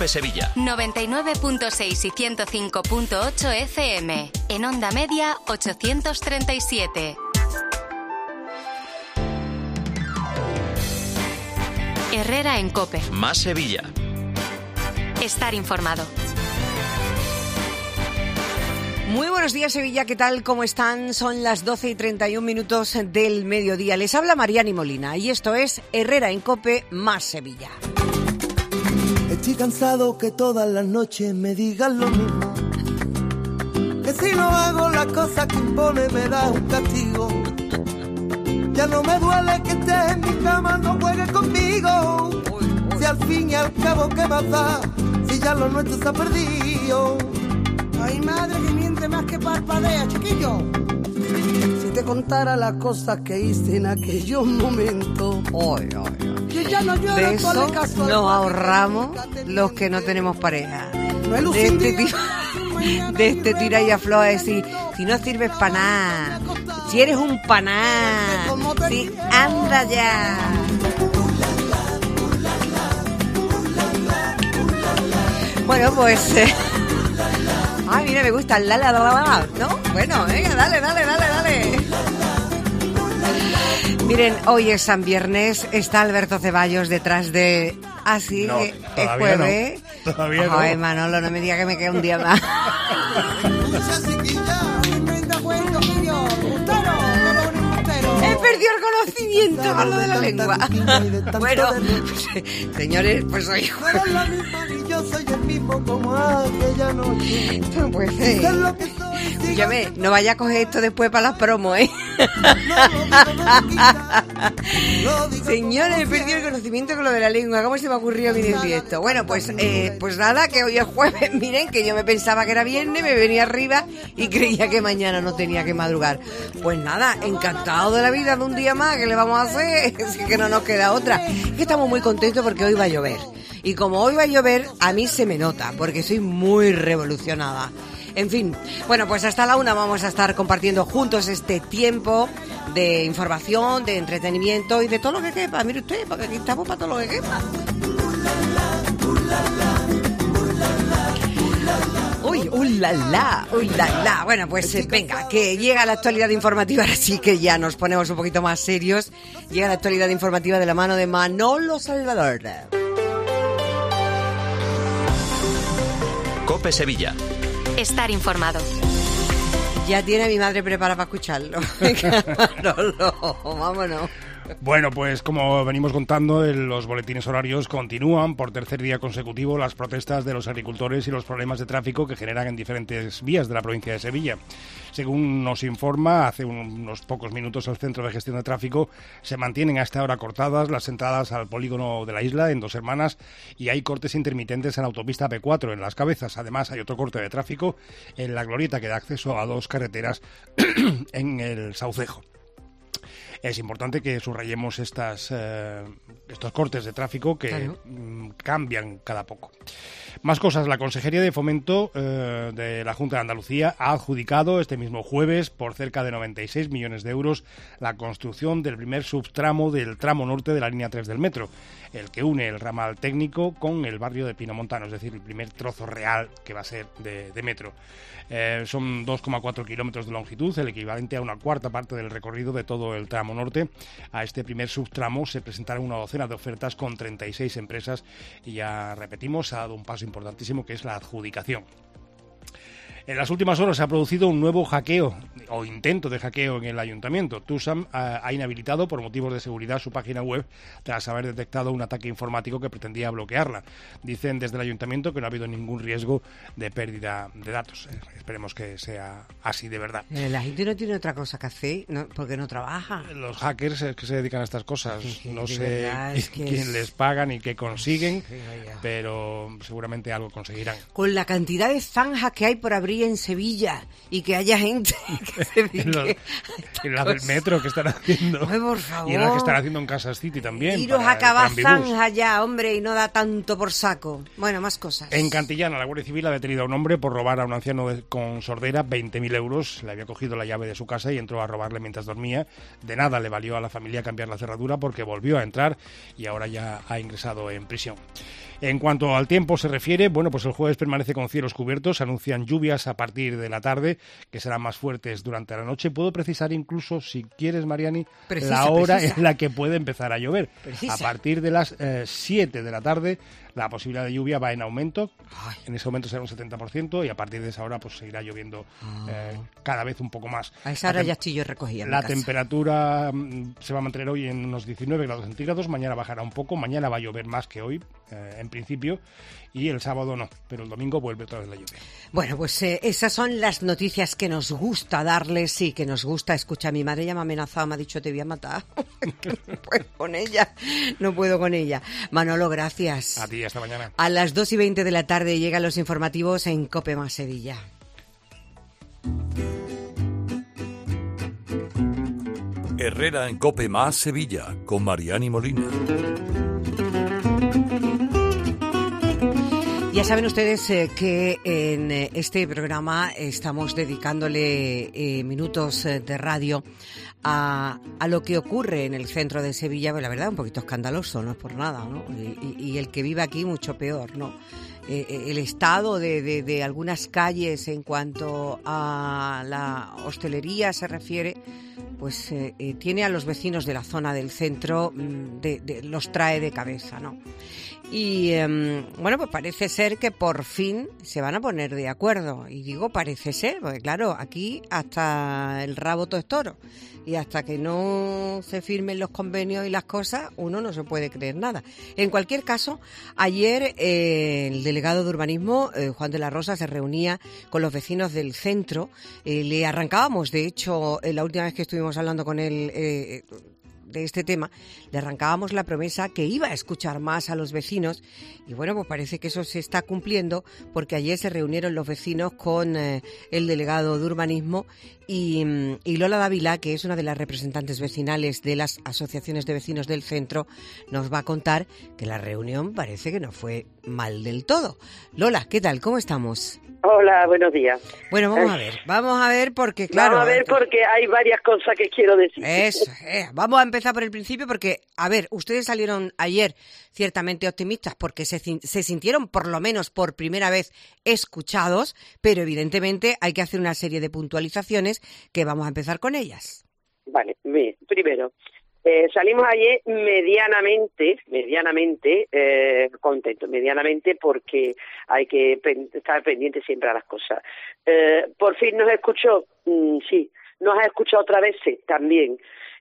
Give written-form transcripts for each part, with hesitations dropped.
COPE Sevilla. 99.6 y 105.8 FM. En onda media 837. Herrera en COPE. Más Sevilla. Estar informado. Muy buenos días, Sevilla, ¿qué tal? ¿Cómo están? Son las 12:31 del mediodía. Les habla Mariani Molina y esto es Herrera en COPE Más Sevilla. Estoy cansado que todas las noches me digan lo mismo, que si no hago las cosas que impone me da un castigo. Ya no me duele que estés en mi cama, no juegues conmigo. Si al fin y al cabo, ¿qué más da? Si ya lo nuestro se ha perdido. Ay, madre, que miente más que parpadea, chiquillo. Si te contara las cosas que hice en aquellos momentos. Yo ya no lloro. De eso nos ahorramos los que no tenemos pareja. De este tira y afloja, decir, si no sirves para nada, si eres un paná, si anda ya. Bueno, pues... Ay, mira, me gusta el la, ¿no? Bueno, venga, dale. Miren, hoy es San Viernes, está Alberto Ceballos detrás de... Así no, es jueves. No, todavía no. Ay, Manolo, no me diga que me queda un día más. He perdido el conocimiento con lo de la lengua. Bueno, señores, pues hoy jueves. Yo soy el mismo como aquella noche. Pues escúchame, no vaya a coger esto después para las promos, ¿eh? Señores, he perdido el conocimiento con lo de la lengua. ¿Cómo se me ha ocurrido a mí decir esto? Bueno, pues nada, que hoy es jueves. Miren, que yo me pensaba que era viernes, me venía arriba y creía que mañana no tenía que madrugar. Pues nada, encantado de la vida de un día más. ¿Qué le vamos a hacer? Es que no nos queda otra. Es que estamos muy contentos porque hoy va a llover. Y como hoy va a llover, a mí se me nota, porque soy muy revolucionada. En fin, bueno, pues hasta la 1 vamos a estar compartiendo juntos este tiempo de información, de entretenimiento y de todo lo que quepa. Mire usted, porque aquí estamos para todo lo que quepa. Uy, ulala. Bueno, pues venga, que llega la actualidad informativa, ahora sí que ya nos ponemos un poquito más serios. Llega la actualidad informativa de la mano de Manolo Salvador. COPE Sevilla. Estar informado. Ya tiene mi madre preparada para escucharlo. Venga, Manolo, vámonos. Bueno, pues como venimos contando, los boletines horarios continúan por tercer día consecutivo las protestas de los agricultores y los problemas de tráfico que generan en diferentes vías de la provincia de Sevilla. Según nos informa hace unos pocos minutos el Centro de Gestión de Tráfico, se mantienen hasta ahora cortadas las entradas al polígono de la isla en Dos Hermanas y hay cortes intermitentes en la autopista P4 en Las Cabezas. Además, hay otro corte de tráfico en la glorieta que da acceso a dos carreteras en el Saucejo. Es importante que subrayemos estos cortes de tráfico que claro, cambian cada poco. Más cosas. La Consejería de Fomento de la Junta de Andalucía ha adjudicado este mismo jueves por cerca de 96 millones de euros la construcción del primer subtramo del tramo norte de la línea 3 del metro, el que une el ramal técnico con el barrio de Pinomontano, es decir, el primer trozo real que va a ser de metro. Son 2,4 kilómetros de longitud, el equivalente a una cuarta parte del recorrido de todo el tramo norte. A este primer subtramo se presentaron una docena de ofertas con 36 empresas y ya repetimos, se ha dado un paso importantísimo que es la adjudicación. En las últimas horas se ha producido un nuevo hackeo o intento de hackeo en el ayuntamiento. Tusam ha inhabilitado por motivos de seguridad su página web tras haber detectado un ataque informático que pretendía bloquearla. Dicen desde el ayuntamiento que no ha habido ningún riesgo de pérdida de datos. Esperemos que sea así de verdad. La gente no tiene otra cosa que hacer, ¿no? Porque no trabaja. Los hackers es que se dedican a estas cosas. No sé quién les paga ni qué consiguen, pero seguramente algo conseguirán. Con la cantidad de zanjas que hay por abrir en Sevilla y que haya gente que se dedique en las del metro que están haciendo. Ay, por favor. Y en las que están haciendo en Casas City también. Iros a acabar zanja ya, hombre, y no da tanto por saco. Bueno, más cosas. En Cantillana, la Guardia Civil ha detenido a un hombre por robar a un anciano con sordera 20.000 euros. Le había cogido la llave de su casa y entró a robarle mientras dormía. De nada le valió a la familia cambiar la cerradura porque volvió a entrar y ahora ya ha ingresado en prisión. En cuanto al tiempo se refiere, bueno, pues el jueves permanece con cielos cubiertos, se anuncian lluvias a partir de la tarde, que serán más fuertes durante la noche. Puedo precisar incluso, si quieres, Mariani, la hora en la que puede empezar a llover. A partir de las 7 de la tarde, la posibilidad de lluvia va en aumento. En ese momento será un 70% y a partir de esa hora pues seguirá lloviendo cada vez un poco más. A esa hora ya estoy yo recogida. La temperatura se va a mantener hoy en unos 19 grados centígrados, mañana bajará un poco, mañana va a llover más que hoy, en principio, y el sábado no, pero el domingo vuelve otra vez la lluvia. Bueno, pues esas son las noticias que nos gusta darles y que nos gusta escuchar. Mi madre ya me ha amenazado, me ha dicho te voy a matar. No puedo con ella, no puedo con ella. Manolo, gracias. A ti, hasta mañana. A las 2:20 de la tarde llegan los informativos en COPE más Sevilla. Herrera en COPE más Sevilla, con Mariani Molina. Ya saben ustedes que en este programa estamos dedicándole minutos de radio a lo que ocurre en el centro de Sevilla, pues la verdad un poquito escandaloso, no es por nada, ¿no? Y el que vive aquí mucho peor, ¿no? El estado de algunas calles en cuanto a la hostelería se refiere, pues tiene a los vecinos de la zona del centro, los trae de cabeza, ¿no? Y bueno, pues parece ser que por fin se van a poner de acuerdo. Y digo parece ser, porque claro, aquí hasta el rabo todo es toro. Y hasta que no se firmen los convenios y las cosas, uno no se puede creer nada. En cualquier caso, ayer el delegado de urbanismo, Juan de la Rosa, se reunía con los vecinos del centro. Le arrancábamos, de hecho, la última vez que estuvimos hablando con él de este tema, le arrancábamos la promesa que iba a escuchar más a los vecinos y bueno, pues parece que eso se está cumpliendo porque ayer se reunieron los vecinos con el delegado de urbanismo y Lola Dávila, que es una de las representantes vecinales de las asociaciones de vecinos del centro, nos va a contar que la reunión parece que no fue mal del todo. Lola, ¿qué tal? ¿Cómo estamos? Hola, buenos días. Bueno, vamos a ver porque claro... Vamos a ver porque hay varias cosas que quiero decir. Eso, vamos a empezar por el principio porque, a ver, ustedes salieron ayer ciertamente optimistas porque se sintieron por lo menos por primera vez escuchados, pero evidentemente hay que hacer una serie de puntualizaciones que vamos a empezar con ellas. Vale, primero... salimos ayer medianamente contentos, medianamente porque hay que estar pendiente siempre a las cosas. Por fin nos escuchó, sí, nos ha escuchado otras veces también.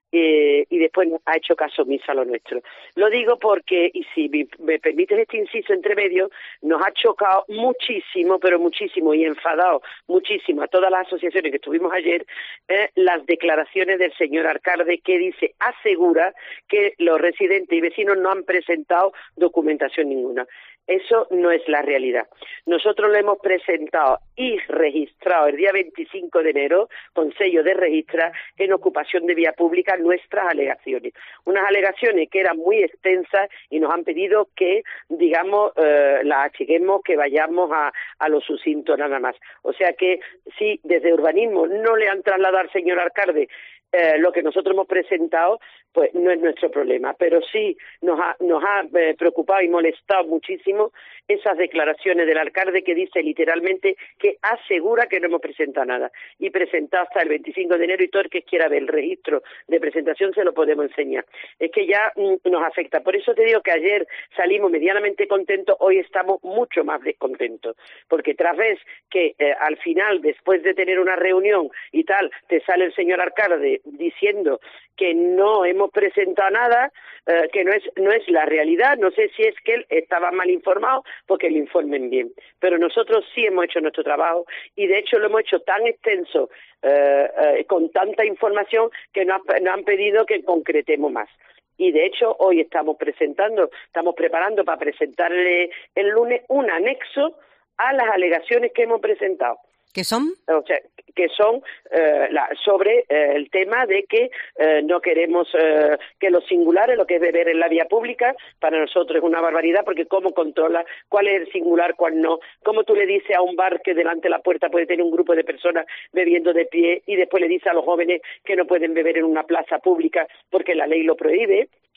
Y después ha hecho caso omiso a lo nuestro. Lo digo porque, y si me permites este inciso entre medio, nos ha chocado muchísimo, pero muchísimo, y enfadado muchísimo a todas las asociaciones que estuvimos ayer, las declaraciones del señor alcalde que asegura que los residentes y vecinos no han presentado documentación ninguna. Eso no es la realidad. Nosotros lo hemos presentado y registrado el día 25 de enero con sello de registra en ocupación de vía pública nuestras alegaciones. Unas alegaciones que eran muy extensas y nos han pedido que, digamos, las achiquemos, que vayamos a lo sucinto nada más. O sea que si desde urbanismo no le han trasladado al señor alcalde lo que nosotros hemos presentado, pues no es nuestro problema, pero sí nos ha preocupado y molestado muchísimo esas declaraciones del alcalde que dice literalmente que asegura que no hemos presentado nada y presentado hasta el 25 de enero y todo el que quiera ver el registro de presentación se lo podemos enseñar. Es que ya nos afecta, por eso te digo que ayer salimos medianamente contentos, hoy estamos mucho más descontentos, porque tras vez que al final, después de tener una reunión y tal, te sale el señor alcalde diciendo que no hemos presentado nada, que no es la realidad. No sé si es que él estaba mal informado, porque lo informen bien. Pero nosotros sí hemos hecho nuestro trabajo y de hecho lo hemos hecho tan extenso, con tanta información, que nos han pedido que concretemos más. Y de hecho hoy estamos preparando para presentarle el lunes un anexo a las alegaciones que hemos presentado. ¿Qué son? O sea, que son sobre el tema de que no queremos que los singulares, lo que es beber en la vía pública, para nosotros es una barbaridad, porque ¿cómo controla cuál es el singular, cuál no? ¿Cómo tú le dices a un bar que delante de la puerta puede tener un grupo de personas bebiendo de pie y después le dices a los jóvenes que no pueden beber en una plaza pública porque la ley lo prohíbe?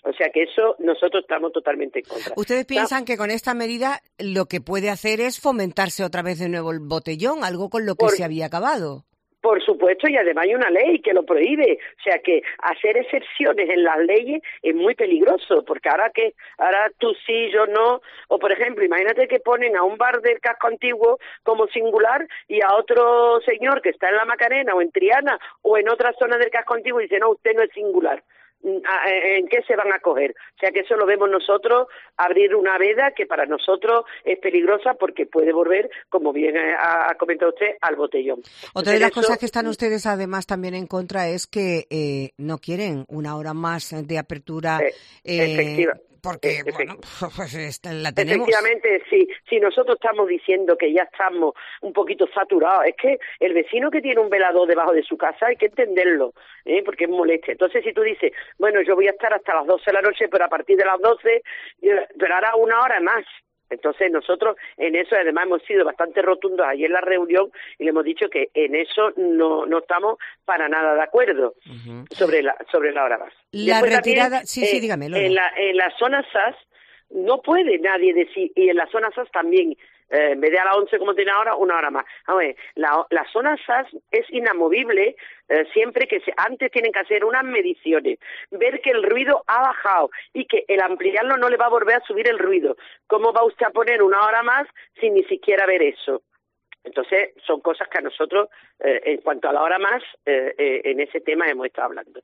O sea que eso nosotros estamos totalmente en contra. ¿Ustedes piensan que con esta medida lo que puede hacer es fomentarse otra vez de nuevo el botellón, algo con lo que se había acabado? Por supuesto, y además hay una ley que lo prohíbe. O sea que hacer excepciones en las leyes es muy peligroso, porque ahora tú sí, yo no. O por ejemplo, imagínate que ponen a un bar del casco antiguo como singular y a otro señor que está en la Macarena o en Triana o en otra zona del casco antiguo y dice, no, usted no es singular. ¿En qué se van a coger? O sea que eso lo vemos nosotros, abrir una veda que para nosotros es peligrosa porque puede volver, como bien ha comentado usted, al botellón. Otra de las cosas que están ustedes además también en contra es que no quieren una hora más de apertura. Efectiva. Porque, bueno, pues la tenemos. Efectivamente, sí. Si nosotros estamos diciendo que ya estamos un poquito saturados, es que el vecino que tiene un velador debajo de su casa hay que entenderlo, porque es molesto. Entonces, si tú dices, bueno, yo voy a estar hasta las 12 de la noche, pero a partir de las 12, pero ahora una hora más. Entonces nosotros en eso además hemos sido bastante rotundos ayer en la reunión y le hemos dicho que en eso no estamos para nada de acuerdo sobre la hora más. La después retirada, también, sí, dígame. En la zona SAS no puede nadie decir, y en la zona SAS también, en vez de a las 11 como tiene ahora, una hora más. A ver, la zona SAS es inamovible siempre que antes tienen que hacer unas mediciones, ver que el ruido ha bajado y que el ampliarlo no le va a volver a subir el ruido. ¿Cómo va usted a poner una hora más sin ni siquiera ver eso? Entonces, son cosas que a nosotros, en cuanto a la hora más, en ese tema hemos estado hablando.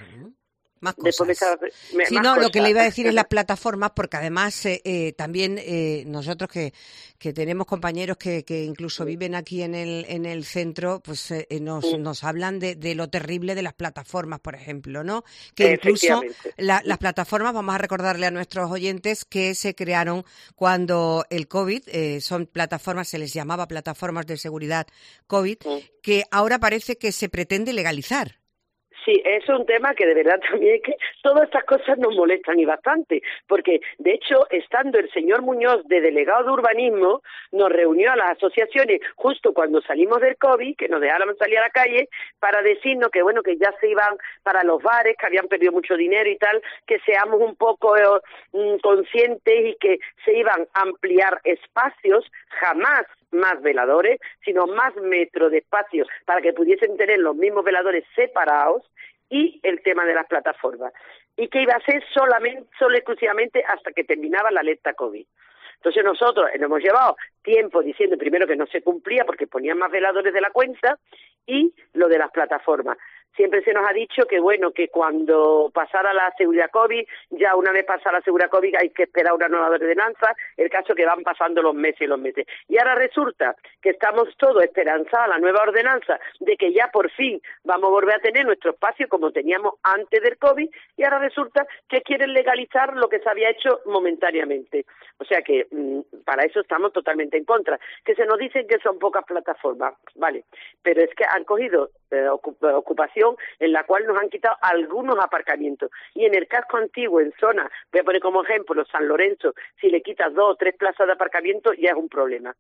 Más cosas. Lo que le iba a decir es las plataformas, porque además también nosotros que tenemos compañeros que incluso viven aquí en el centro, pues nos hablan de lo terrible de las plataformas, por ejemplo, ¿no? Que incluso las plataformas, vamos a recordarle a nuestros oyentes que se crearon cuando el COVID, son plataformas, se les llamaba plataformas de seguridad COVID, que ahora parece que se pretende legalizar. Sí, es un tema que de verdad también es que todas estas cosas nos molestan y bastante, porque de hecho, estando el señor Muñoz de delegado de urbanismo, nos reunió a las asociaciones justo cuando salimos del COVID, que nos dejaron salir a la calle, para decirnos que bueno, que ya se iban para los bares, que habían perdido mucho dinero y tal, que seamos un poco conscientes y que se iban a ampliar espacios, jamás más veladores, sino más metros de espacio para que pudiesen tener los mismos veladores separados, y el tema de las plataformas, y que iba a ser solo exclusivamente hasta que terminaba la alerta COVID. Entonces nosotros nos hemos llevado tiempo diciendo primero que no se cumplía porque ponían más veladores de la cuenta, y lo de las plataformas. Siempre se nos ha dicho que bueno, que cuando pasara la seguridad COVID, ya una vez pasada la seguridad COVID hay que esperar una nueva ordenanza, el caso que van pasando los meses y los meses. Y ahora resulta que estamos todos esperanzados a la nueva ordenanza de que ya por fin vamos a volver a tener nuestro espacio como teníamos antes del COVID, y ahora resulta que quieren legalizar lo que se había hecho momentáneamente. O sea que para eso estamos totalmente en contra. Que se nos dicen que son pocas plataformas, vale, pero es que han cogido ocupación en la cual nos han quitado algunos aparcamientos, y en el casco antiguo, en zona, voy a poner como ejemplo San Lorenzo, si le quitas 2 o 3 plazas de aparcamiento ya es un problema.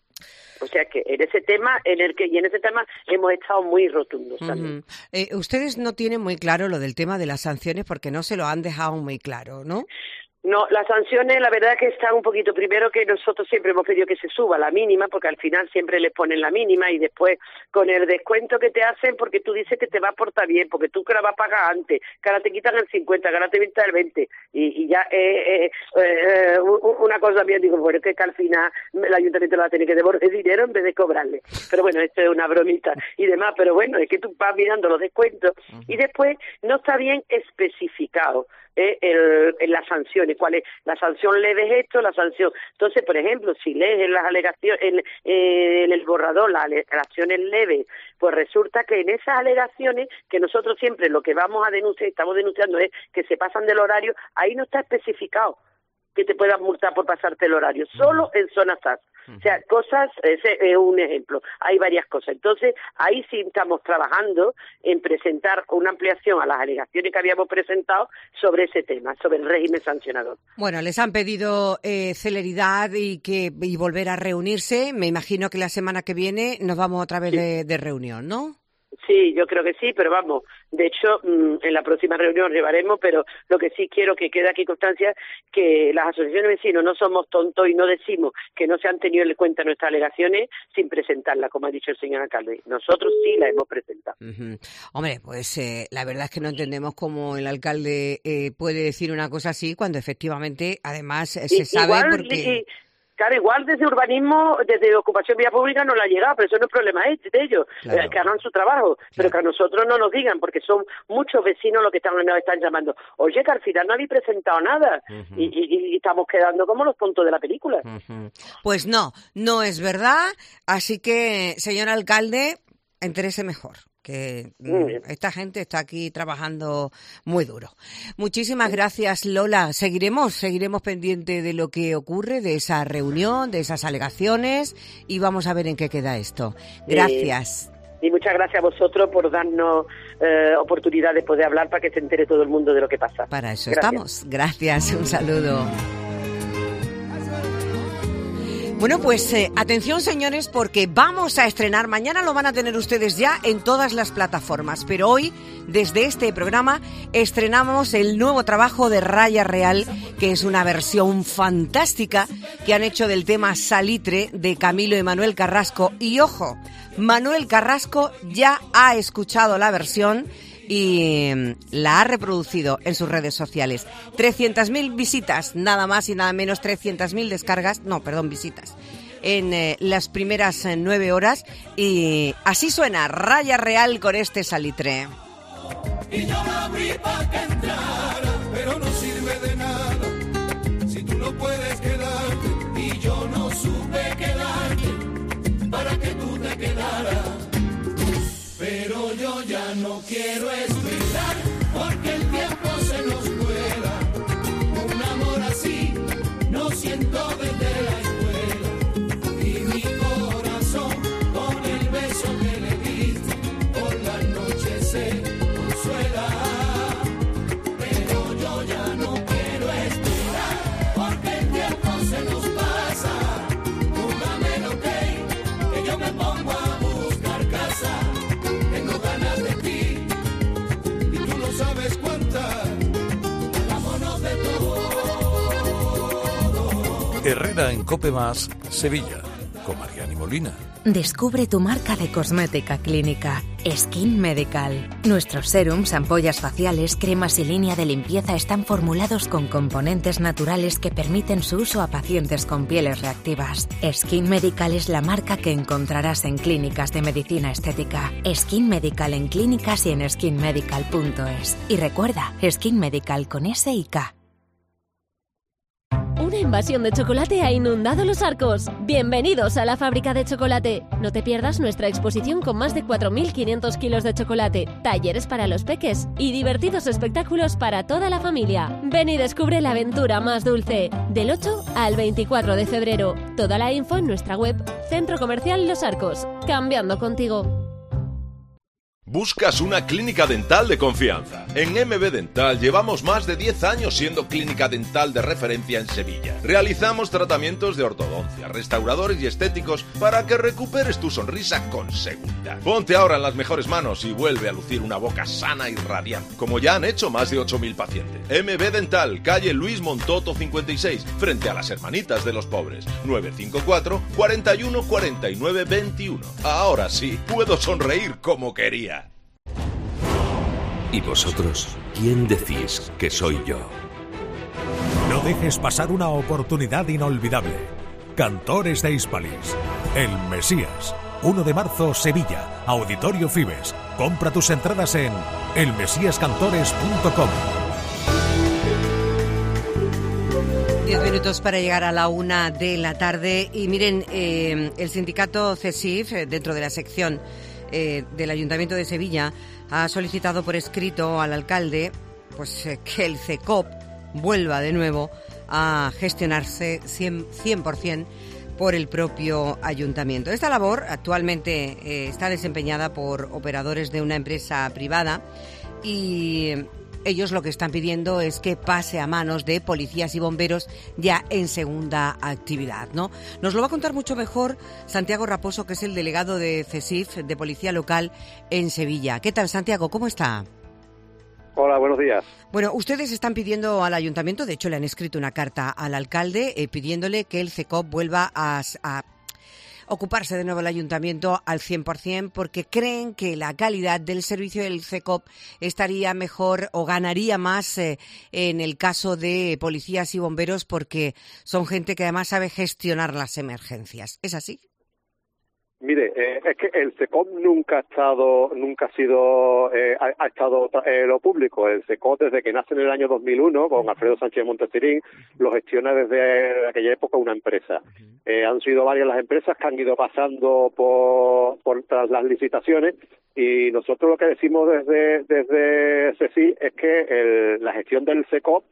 O sea que en ese tema hemos estado muy rotundos también. Ustedes no tienen muy claro lo del tema de las sanciones porque no se lo han dejado muy claro, ¿no? No, las sanciones la verdad que están un poquito, primero que nosotros siempre hemos pedido que se suba la mínima, porque al final siempre les ponen la mínima, y después con el descuento que te hacen, porque tú dices que te va a portar bien, porque tú que la vas a pagar antes, que ahora te quitan el 50, que ahora te quitan el 20, y ya una cosa bien, digo, bueno, es que al final el ayuntamiento le va a tener que devolver dinero en vez de cobrarle. Pero bueno, esto es una bromita y demás, pero bueno, es que tú vas mirando los descuentos, y después no está bien especificado en las sanciones, cuál es la sanción leve, es esto, la sanción. Entonces, por ejemplo, si lees en las alegaciones, en el borrador las alegaciones leves, pues resulta que en esas alegaciones, que nosotros siempre lo que vamos a denunciar, estamos denunciando, es que se pasan del horario, ahí no está especificado que te puedan multar por pasarte el horario, solo en zonas SAS. O sea, cosas, ese es un ejemplo, hay varias cosas. Entonces, ahí sí estamos trabajando en presentar una ampliación a las alegaciones que habíamos presentado sobre ese tema, sobre el régimen sancionador. Bueno, les han pedido celeridad y volver a reunirse. Me imagino que la semana que viene nos vamos otra vez de reunión, ¿no? Sí, yo creo que sí, pero vamos, de hecho, en la próxima reunión llevaremos, pero lo que sí quiero que quede aquí constancia que las asociaciones de vecinos no somos tontos y no decimos que no se han tenido en cuenta nuestras alegaciones sin presentarlas, como ha dicho el señor alcalde. Nosotros sí las hemos presentado. Hombre, pues la verdad es que no entendemos cómo el alcalde puede decir una cosa así cuando efectivamente, además, se sabe igual, porque... Claro, igual desde urbanismo, desde ocupación vía pública no la ha llegado, pero eso no es problema de ellos, Claro. que hagan su trabajo, pero que a nosotros no nos digan, porque son muchos vecinos los que nos están llamando. Oye, que al final no habéis presentado nada, y estamos quedando como los tontos de la película. Pues no es verdad, así que, señor alcalde, entérese mejor, que esta gente está aquí trabajando muy duro. Muchísimas gracias, Lola. Seguiremos pendiente de lo que ocurre, de esa reunión, de esas alegaciones, y vamos a ver en qué queda esto. Gracias. Y muchas gracias a vosotros por darnos oportunidad de poder hablar para que se entere todo el mundo de lo que pasa. Para eso Gracias. estamos. Gracias, un saludo. Bueno, pues atención, señores, porque vamos a estrenar, mañana lo van a tener ustedes ya en todas las plataformas, pero hoy, desde este programa, estrenamos el nuevo trabajo de Raya Real, que es una versión fantástica que han hecho del tema Salitre de Camilo y Manuel Carrasco. Y ojo, Manuel Carrasco ya ha escuchado la versión y la ha reproducido en sus redes sociales. 300.000 visitas, nada más y nada menos, 300.000 descargas, visitas, en las primeras 9 horas. Y así suena Raya Real con este Salitre. Y yo la abrí pa' que entrara, pero no sirve de nada si tú no puedes quedarte. Y yo no supe quedarte para que tú te quedaras. Pero yo ya no quiero esperar, porque el tiempo se nos vuela. Un amor así no siento desde la escuela. Y mi corazón con el beso que le diste por la noche se consuela. Pero yo ya no quiero esperar, porque el tiempo se nos pasa. Tú dame el ok, que yo me pongo a buscar casa. Tengo ganas de ti y tú no sabes cuántas. Hagámonos de todo. Herrera en Cope Más, Sevilla, con Mariani Molina. Descubre tu marca de cosmética clínica, Skin Medical. Nuestros serums, ampollas faciales, cremas y línea de limpieza están formulados con componentes naturales que permiten su uso a pacientes con pieles reactivas. Skin Medical es la marca que encontrarás en clínicas de medicina estética. Skin Medical en clínicas y en skinmedical.es. Y recuerda, Skin Medical con S y K. Una invasión de chocolate ha inundado Los Arcos. Bienvenidos a la fábrica de chocolate. No te pierdas nuestra exposición con más de 4.500 kilos de chocolate, talleres para los peques y divertidos espectáculos para toda la familia. Ven y descubre la aventura más dulce. Del 8 al 24 de febrero. Toda la info en nuestra web, Centro Comercial Los Arcos. Cambiando contigo. ¿Buscas una clínica dental de confianza? En MB Dental llevamos más de 10 años siendo clínica dental de referencia en Sevilla. Realizamos tratamientos de ortodoncia, restauradores y estéticos para que recuperes tu sonrisa con seguridad. Ponte ahora en las mejores manos y vuelve a lucir una boca sana y radiante, como ya han hecho más de 8.000 pacientes. MB Dental, calle Luis Montoto 56, frente a las Hermanitas de los Pobres, 954 41 49 21. Ahora sí, puedo sonreír como quería. ¿Y vosotros, quién decís que soy yo? No dejes pasar una oportunidad inolvidable. Cantores de Hispalis. El Mesías. 1 de marzo, Sevilla. Auditorio Fibes. Compra tus entradas en elmesiascantores.com. 10 minutos para llegar a la 1 de la tarde. Y miren, el sindicato CESIF, dentro de la sección del Ayuntamiento de Sevilla, ha solicitado por escrito al alcalde pues que el CECOP vuelva de nuevo a gestionarse 100% por el propio ayuntamiento. Esta labor actualmente está desempeñada por operadores de una empresa privada y ellos lo que están pidiendo es que pase a manos de policías y bomberos ya en segunda actividad, ¿no? Nos lo va a contar mucho mejor Santiago Raposo, que es el delegado de CESIF, de Policía Local en Sevilla. ¿Qué tal, Santiago? ¿Cómo está? Hola, buenos días. Bueno, ustedes están pidiendo al ayuntamiento, de hecho le han escrito una carta al alcalde pidiéndole que el CECOP vuelva a ocuparse de nuevo el ayuntamiento al 100% porque creen que la calidad del servicio del CECOP estaría mejor o ganaría más en el caso de policías y bomberos porque son gente que además sabe gestionar las emergencias. ¿Es así? Mire, es que el CECOP nunca ha estado lo público. El CECOP, desde que nace en el año 2001, con Alfredo Sánchez Montesirín, lo gestiona desde aquella época una empresa. Han sido varias las empresas que han ido pasando tras las licitaciones, y nosotros lo que decimos desde CECI es que la gestión del CECOP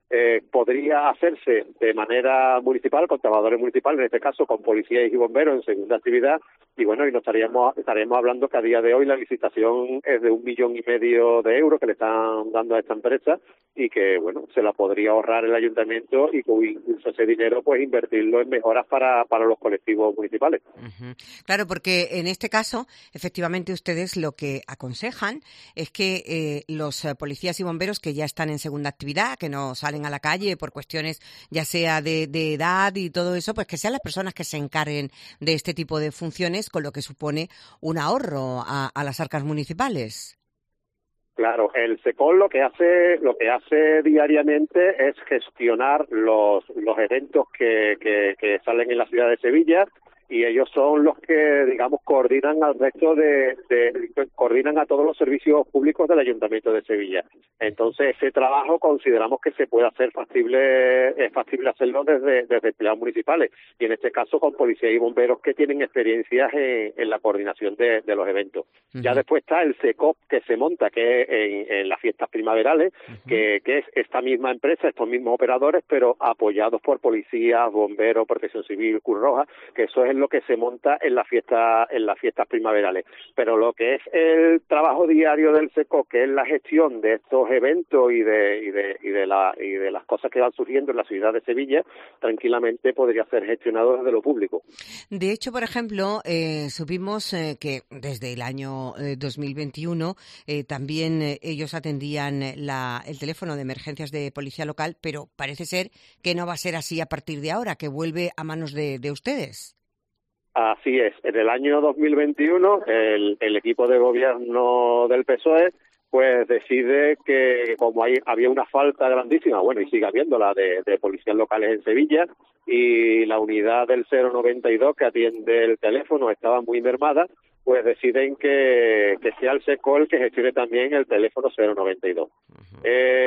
podría hacerse de manera municipal, con trabajadores municipales, en este caso con policías y bomberos en segunda actividad, y bueno, y nos estaríamos hablando que a día de hoy la licitación es de 1,5 millones de euros que le están dando a esta empresa, y que bueno, se la podría ahorrar el ayuntamiento y con incluso ese dinero pues invertirlo en mejoras para los colectivos municipales. Uh-huh. Claro, porque en este caso, efectivamente, ustedes lo que aconsejan es que los policías y bomberos que ya están en segunda actividad, que no salen a la calle por cuestiones ya sea de edad y todo eso, pues que sean las personas que se encarguen de este tipo de funciones, con lo que supone un ahorro a las arcas municipales. Claro, el CECOP lo que hace diariamente es gestionar los eventos que salen en la ciudad de Sevilla, y ellos son los que, digamos, coordinan al resto coordinan a todos los servicios públicos del Ayuntamiento de Sevilla. Entonces, ese trabajo consideramos que se puede hacer es factible hacerlo desde empleados municipales, y en este caso con policías y bomberos que tienen experiencias en la coordinación de los eventos. Uh-huh. Ya después está el CECOP que se monta, que es en las fiestas primaverales, uh-huh, que es esta misma empresa, estos mismos operadores, pero apoyados por policías, bomberos, Protección Civil, Cruz Roja, que eso es lo que se monta en las fiestas primaverales. Pero lo que es el trabajo diario del CECOP, que es la gestión de estos eventos y de las cosas que van surgiendo en la ciudad de Sevilla, tranquilamente podría ser gestionado desde lo público. De hecho, por ejemplo, supimos que desde el año 2021 también ellos atendían el teléfono de emergencias de policía local, pero parece ser que no va a ser así a partir de ahora, que vuelve a manos de ustedes. Así es. En el año 2021, el equipo de gobierno del PSOE pues decide que como había una falta grandísima, bueno, y sigue habiéndola, de policías locales en Sevilla, y la unidad del 092 que atiende el teléfono estaba muy mermada, pues deciden que sea el CECOP el que gestione también el teléfono 092. Uh-huh.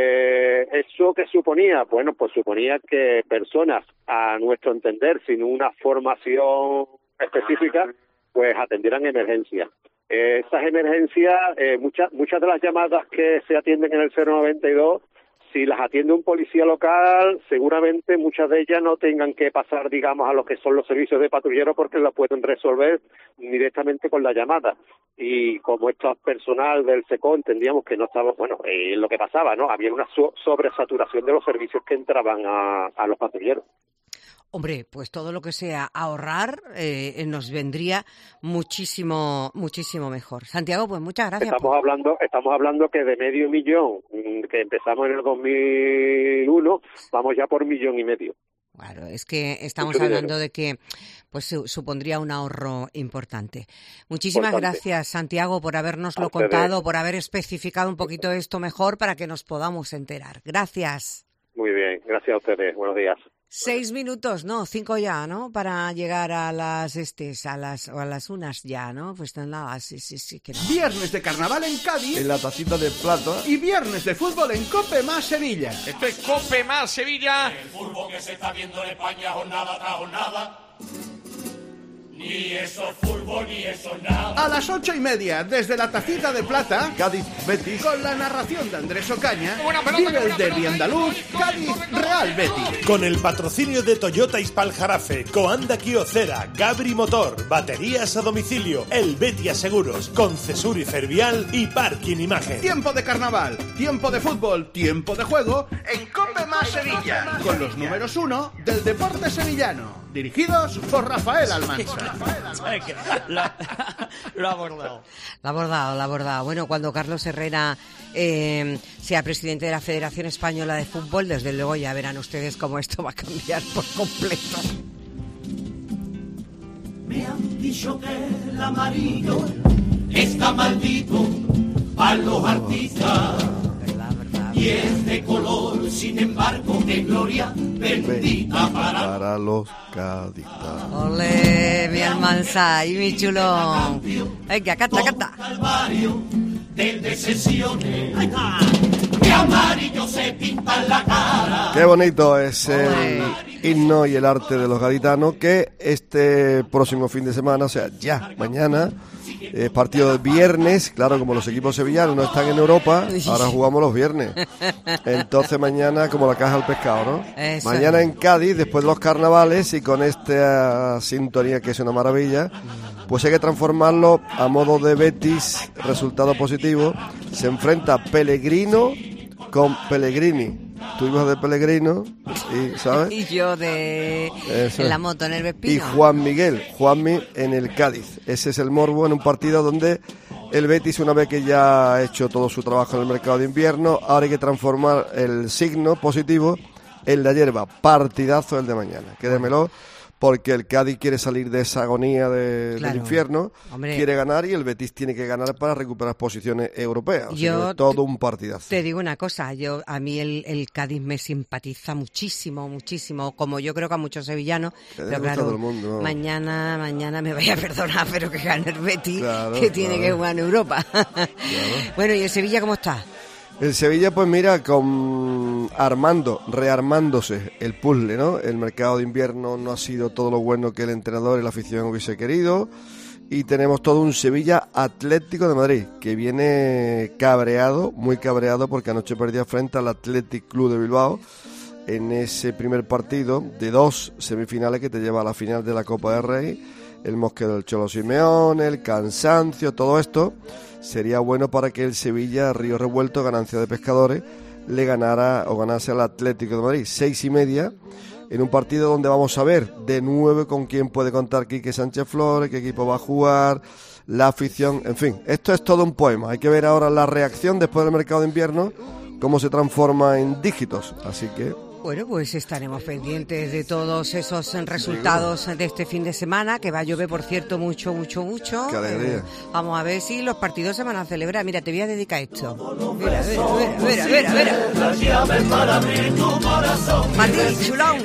¿Eso qué suponía? Bueno, pues suponía que personas, a nuestro entender, sin una formación específica, pues atendieran emergencias. Esas emergencias, muchas de las llamadas que se atienden en el 092, si las atiende un policía local, seguramente muchas de ellas no tengan que pasar, digamos, a lo que son los servicios de patrullero, porque las pueden resolver directamente con la llamada. Y como esto es personal del CECOP, entendíamos que no estaba, bueno, lo que pasaba, ¿no? Había una sobresaturación de los servicios que entraban a los patrulleros. Hombre, pues todo lo que sea ahorrar nos vendría muchísimo mejor. Santiago, pues muchas gracias. Estamos hablando que de 500.000, que empezamos en el 2001, vamos ya por 1,5 millones. Claro, es que estamos hablando de que pues supondría un ahorro importante. Muchísimas gracias, Santiago, por habernoslo contado, por haber especificado un poquito esto mejor para que nos podamos enterar. Gracias. Muy bien, gracias a ustedes. Buenos días. 6 minutos, no, 5 ya, ¿no? Para llegar a las unas ya, ¿no? Pues nada, sí, que no. Viernes de carnaval en Cádiz. En la tacita de plata. Y viernes de fútbol en Cope Más Sevilla. Esto es Cope Más Sevilla. El fútbol que se está viendo en España jornada tras jornada. Ni eso fútbol, ni eso nada. A las 8:30, desde la Tacita de Plata, Cádiz-Betis, con la narración de Andrés Ocaña, vive el derbi andaluz, Cádiz-Real Betis. Con el patrocinio de Toyota Ispal-Jarafe, Coanda Kyocera, Gabri Motor, baterías a domicilio, El Betia Seguros, Concesur y Fervial y Parking Imagen. Tiempo de carnaval, tiempo de fútbol, tiempo de juego en Cope Más Sevilla, con los números 1 del deporte sevillano, dirigidos por Rafael Almansa. Lo ha abordado. Lo ha abordado. Bueno, cuando Carlos Herrera sea presidente de la Federación Española de Fútbol, desde luego ya verán ustedes cómo esto va a cambiar por completo. Me han dicho que el amarillo está maldito a los artistas. Y es de color, sin embargo, de gloria bendita para los cadistas. Ole, mi Almanza y mi chulón. Venga, canta. Calvario de decepciones. De amarillo se pinta en la cara. Qué bonito es el himno y el arte de los gaditanos, que este próximo fin de semana, o sea, ya mañana, partido de viernes, claro, como los equipos sevillanos no están en Europa, ahora jugamos los viernes. Entonces mañana como la caja del pescado, ¿no? Eso. Mañana en Cádiz, después de los carnavales, y con esta sintonía que es una maravilla, pues hay que transformarlo a modo de Betis, resultado positivo. Se enfrenta Pellegrino con Pellegrini. Tu hijo de Pellegrino, y, ¿sabes? Y yo en la moto, en el Vespino. Y Juanmi en el Cádiz. Ese es el morbo en un partido donde el Betis, una vez que ya ha hecho todo su trabajo en el mercado de invierno, ahora hay que transformar el signo positivo en la hierba. Partidazo el de mañana. Quédemelo, porque el Cádiz quiere salir de esa agonía del infierno, quiere ganar, y el Betis tiene que ganar para recuperar posiciones europeas. O sea, es todo un partidazo. Te digo una cosa, a mí el Cádiz me simpatiza muchísimo, como yo creo que a muchos sevillanos, pero claro, todo el mundo, ¿no? mañana me vaya a perdonar, pero que gane el Betis, que tiene que jugar en Europa. Bueno, ¿y el Sevilla cómo está? El Sevilla, pues mira, rearmándose el puzzle, ¿no? El mercado de invierno no ha sido todo lo bueno que el entrenador y la afición hubiese querido, y tenemos todo un Sevilla Atlético de Madrid, que viene cabreado, muy cabreado, porque anoche perdía frente al Athletic Club de Bilbao en ese primer partido de 2 semifinales que te lleva a la final de la Copa del Rey. El mosqueo del Cholo Simeone, el cansancio, todo esto sería bueno para que el Sevilla, Río Revuelto, ganancia de pescadores, le ganase al Atlético de Madrid. 6:30, en un partido donde vamos a ver de nuevo con quién puede contar Quique Sánchez Flores, qué equipo va a jugar, la afición, en fin, esto es todo un poema. Hay que ver ahora la reacción después del mercado de invierno, cómo se transforma en dígitos, así que... Bueno, pues estaremos pendientes de todos esos resultados de este fin de semana, que va a llover, por cierto, mucho. ¡Qué alegría! Vamos a ver si los partidos se van a celebrar. Mira, te voy a dedicar esto. Mira. Martín, chulón.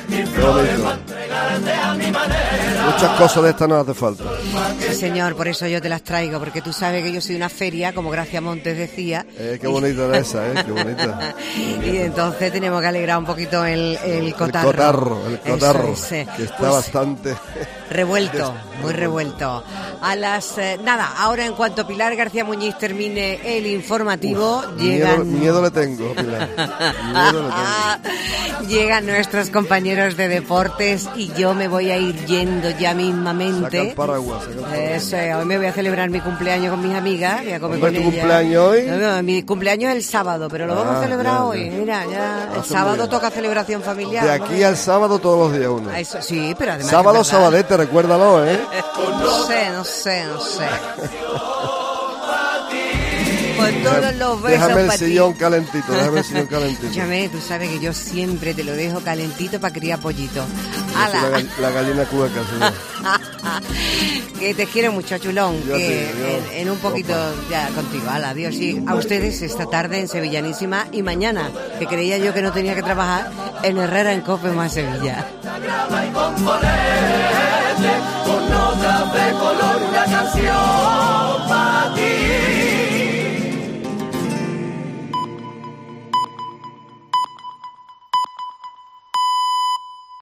Muchas cosas de estas no hace falta. Sí, señor, por eso yo te las traigo, porque tú sabes que yo soy una feria, como Gracia Montes decía. Qué bonita era esa, qué bonita. Y entonces tenemos que alegrar un poquito el cotarro. El cotarro, eso es, que está bastante... revuelto, muy revuelto. A las... ahora en cuanto Pilar García Muñiz termine el informativo, llegan... Miedo le tengo, Pilar. Llegan nuestros compañeros de deportes y yo me voy a ir yendo ya mismamente. Saca el paraguas. Eso, hoy me voy a celebrar mi cumpleaños con mis amigas. Voy a comer con ellas. ¿Tu cumpleaños hoy? No, mi cumpleaños es el sábado, pero lo vamos a celebrar hoy. Mira, ya el sábado toca celebración familiar. De aquí al sábado todos los días uno. Eso, sí, pero además... Sábado, sabalete, recuérdalo, ¿eh? No sé. Con todos los besos. Déjame el sillón calentito. Escúchame, tú sabes que yo siempre te lo dejo calentito para criar pollito. La gallina cueca, señor. Que te quiero mucho, chulón. En un poquito ya contigo. Adiós. Y a ustedes esta tarde en Sevillanísima, y mañana, que creía yo que no tenía que trabajar, en Herrera en Cope Más Sevilla. Con notas de color, una canción.